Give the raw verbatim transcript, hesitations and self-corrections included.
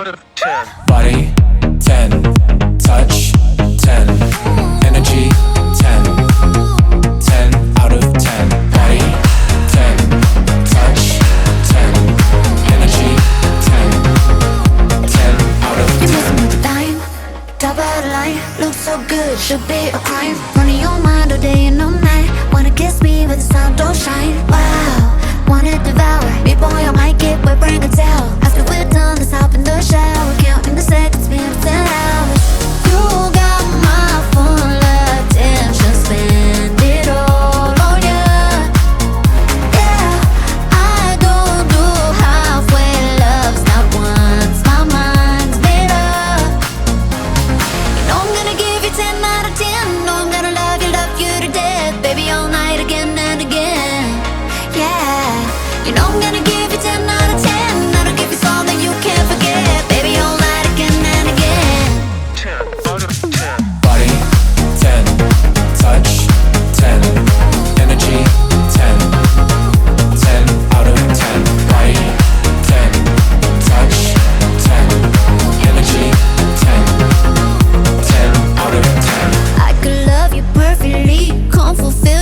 out of ten. Body, ten. Touch, ten. Energy, ten. ten out of ten. Body, ten. Touch, ten. Energy, ten. ten out of ten. You're missing with the dime, top of the line, looks so good, should be a crime. Running your mind all day and all night. Wanna kiss me but the sun don't shine. Wow, wanna devour me, boy, I might get wet, bring a towel. After we're done, let's hop in the shower, counting the seconds, been ten hours. You got my full attention, spend it all on ya. Yeah, I don't do halfway loves, not once, my mind's made up. You know I'm gonna give you ten out of ten. Know I'm gonna love you, love you to death, baby, all night again and again. Yeah, you know I'm gonna give you ten out of ten. That'll give you something you can't forget, baby, all night again and again. Ten out of ten. Body, ten. Touch, ten. Energy, ten. ten out of ten. Body, ten. Touch, ten. Energy, ten. ten out of ten. I could love you perfectly, can't fulfill